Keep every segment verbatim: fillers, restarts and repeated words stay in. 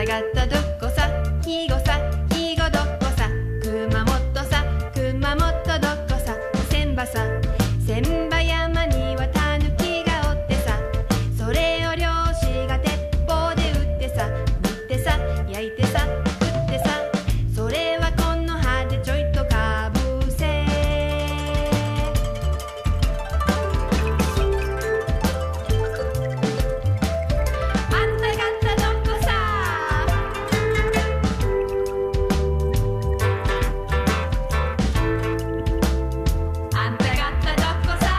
た方どこさ、ひごさ、ひごどこさ、熊本さ、熊本どこさ、千葉さ、千葉山にはタヌキがおってさ、それを漁師が鉄砲で撃ってさ、煮てさ、焼いてさ、食ってさ、それはこの葉でちょいとかぶせ。あんた方どこさ、あんた方どこさ、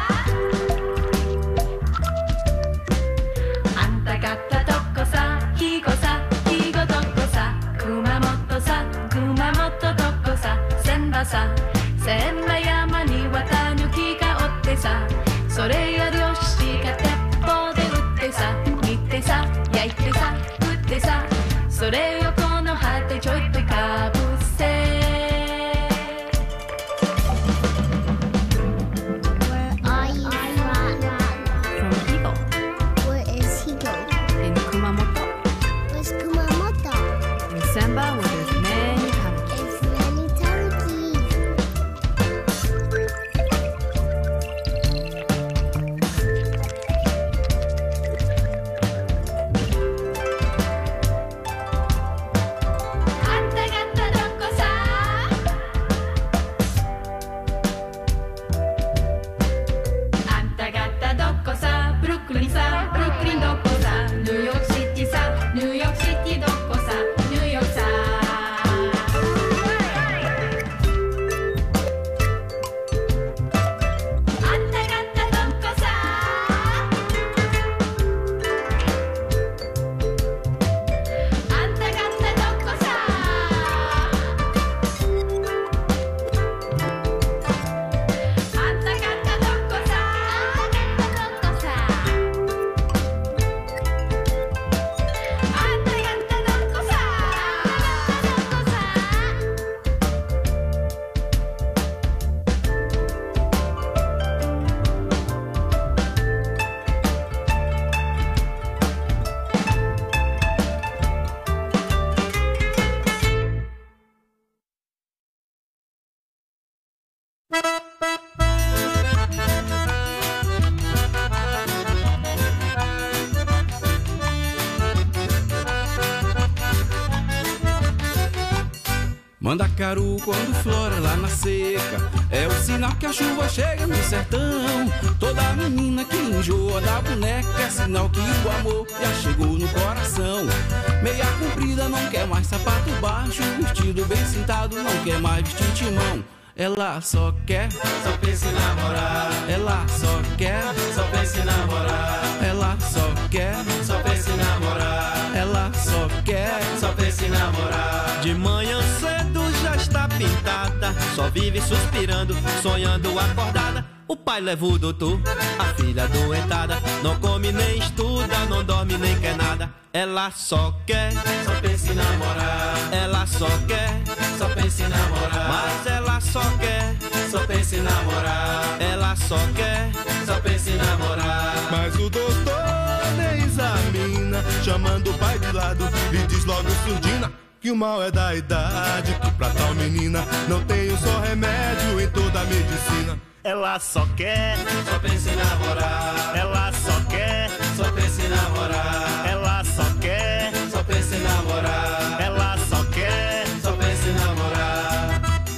あんた方どこさ、ひごさ、ひごどこさ、熊本さ、熊本どこさ、千葉さ、千葉山にはタヌキがおってさ、それを漁師が鉄砲で撃ってさ、煮てさ、焼いてさ、食ってさ、それをこの葉でちょいとかぶせ。 Where are you from? From Higo Where is Higo? in Kumamoto, Where's Kumamoto? in Senba where there's many tanuki. It's many tanukis. あんた方どこさ、あんた方どこさ、ブルックリンさ、ブルックリンどこさ、ニューヨークシティさ、ニューヨークシティどこさ、ニューヨークさ。あんた方どこさ、あんた方どこさ、あんた方どこさ、あんた方どこさ、あんた方どこさ、 Mandacaru quando flora lá na seca é o sinal que a chuva chega no sertão. Toda menina que enjoa da boneca é sinal que o amor já chegou no coração. Meia comprida não quer mais sapato baixo, vestido bem sentado não quer mais vestir timão. Ela só quer, Só pensa em namorar, ela só quer, só pensa em namorar, ela só quer, só pensa em namorar, ela só quer. só pensa em namorar. De manhã cedo já está pintada, só vive suspirando, sonhando acordada. O pai leva o doutor, a filha doentada, não come nem estuda, não dorme nem quer nada. Ela só quer, Só pensa em namorar, ela só quer, só pensa em namorar, mas ela só quer, só pensa em namorar, ela só quer. só pensa em namorar. Mas o doutor nem examina, chamando o pai de lado e diz logo surdina que o mal é da idade, que pra tal menina não tem um só remédio em toda a medicina. Ela só quer, Só pensa em namorar, ela só quer, só pensa em namorar, ela só quer, só pensa em namorar, ela só quer. só pensa em namorar.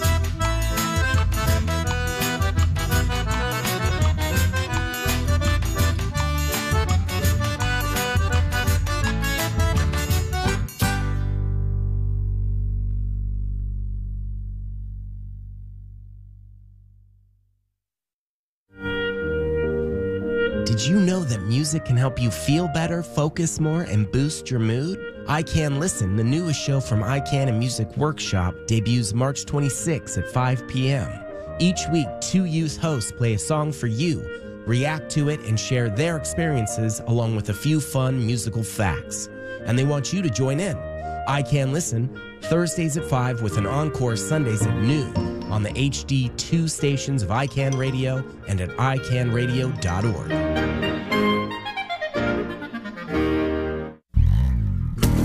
Did you know that music can help you feel better, focus more, and boost your mood? I Can Listen, the newest show from I Can and Music Workshop, debuts March twenty-sixth at five p.m. Each week, two youth hosts play a song for you, react to it, and share their experiences along with a few fun musical facts. And they want you to join in. I Can Listen, Thursdays at five with an encore Sundays at noon on the H D two stations of I Can Radio and at i can radio dot org.